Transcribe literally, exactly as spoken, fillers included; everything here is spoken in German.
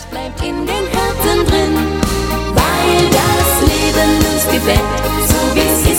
bleibt in den Herzen drin, weil das Leben uns gefällt, so wie's